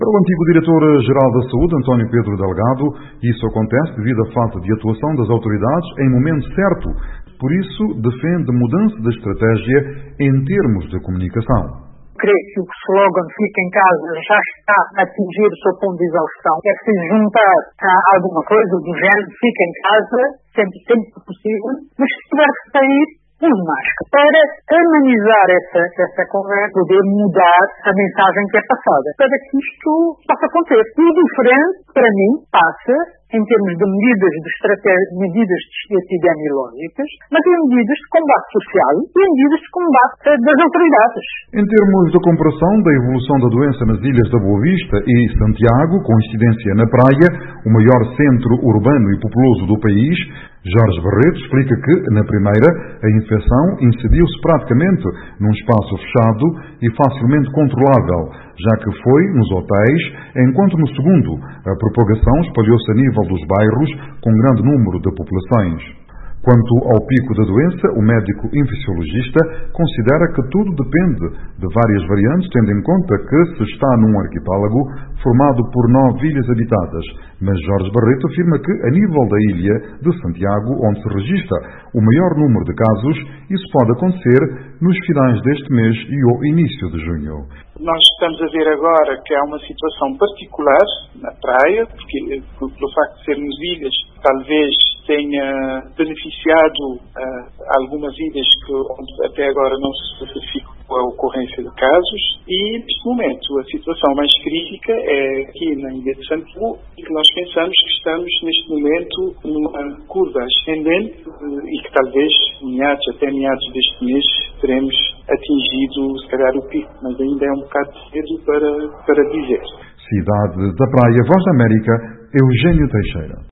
Para o antigo diretor-geral da Saúde, António Pedro Delgado, isso acontece devido à falta de atuação das autoridades em momento certo. Por isso, defende mudança de estratégia em termos de comunicação. Creio que o slogan "Fica em casa" já está a atingir o seu ponto de exaustão. É preciso juntar a alguma coisa do género "Fica em casa", sempre que possível, mas se tiver que sair, use máscara. Para amenizar essa conversa, poder mudar a mensagem que é passada, para que isto possa acontecer. E o diferente, para mim, passa em termos de medidas de estratégia, medidas epidemiológicas, mas em medidas de combate social e em medidas de combate das autoridades. Em termos de comparação da evolução da doença nas ilhas da Boa Vista e Santiago, com incidência na Praia, o maior centro urbano e populoso do país, Jorge Barreto explica que, na primeira, a infecção incidiu-se praticamente num espaço fechado e facilmente controlável, já que foi nos hotéis, enquanto no segundo, a propagação espalhou-se a nível dos bairros com grande número de populações. Quanto ao pico da doença, o médico infecciologista considera que tudo depende de várias variantes, tendo em conta que se está num arquipélago formado por 9 ilhas habitadas. Mas Jorge Barreto afirma que, a nível da ilha de Santiago, onde se registra o maior número de casos, isso pode acontecer nos finais deste mês e ao início de junho. Nós estamos a ver agora que há uma situação particular na praia, porque pelo facto de sermos ilhas, talvez tenha beneficiado algumas ilhas onde até agora não se verificou a ocorrência de casos, e neste momento a situação mais crítica é aqui na ilha de Santiago, e que nós pensamos que estamos neste momento numa curva ascendente e que talvez até meados deste mês teremos atingido se calhar o pico, mas ainda é um bocado cedo para dizer. Cidade da Praia, Voz da América, Eugênio Teixeira.